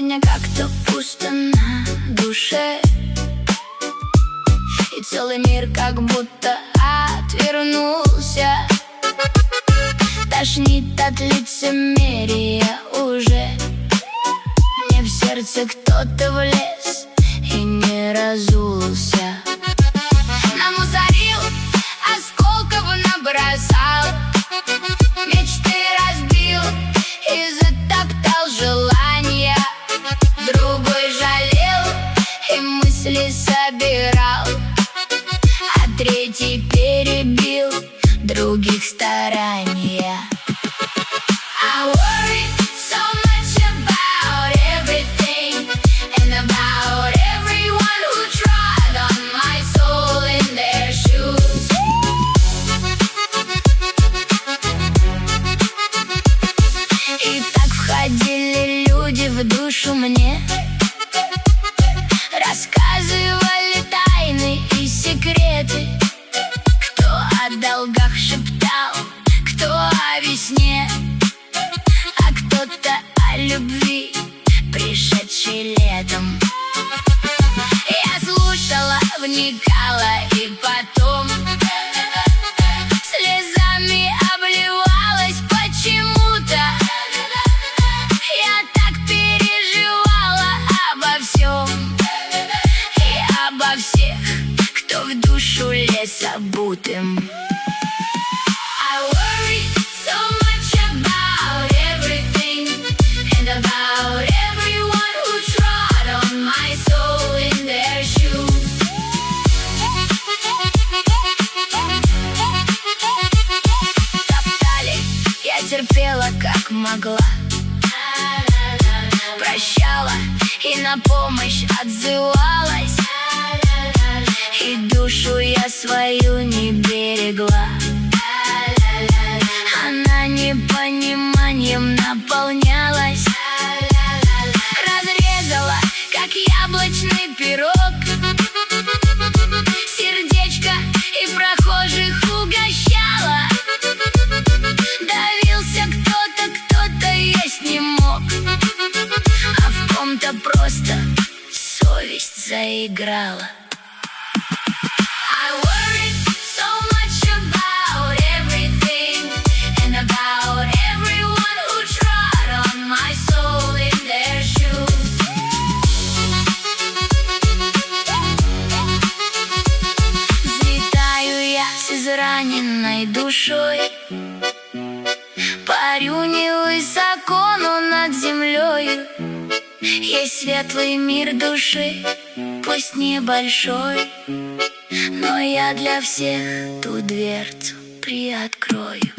меня как-то пусто на душе, и целый мир как будто отвернулся. Тошнит от лицемерия уже. Мне в сердце кто-то влез и не разулся. Намусорил, осколков набросал, мечты разбил и затоптал желания. Другой жалел и мысли собирал, а третий перебил других старания. I worry so much about everything and about everyone who trod on my soul in their shoes. И так входили люди в душу мне, рассказывали тайны и секреты. Кто о долгах шептал, кто о весне, а кто-то о любви, пришедшей летом. Я слушала, вникала и потом слезами обливалась почему-то. Я так переживала обо всем и обо всех, кто в душу лез обутым. I worry so much about everything and about everyone who trod on my soul in their shoes. Топтали, я терпела как могла, прощала и на помощь отзывалась, и душу я свою не берегла. Она непониманием наполнялась, разрезала, как яблочный пирог, сердечко и прохожих угощала. Давился кто-то, кто-то есть не мог, а в ком-то просто совесть заиграла. I worry so much about everything and about everyone who trod on my soul in their shoes. Взлетаю я с израненной душой, парю невысоко, но над землей. Есть светлый мир души, пусть небольшой, но я для всех ту дверцу приоткрою.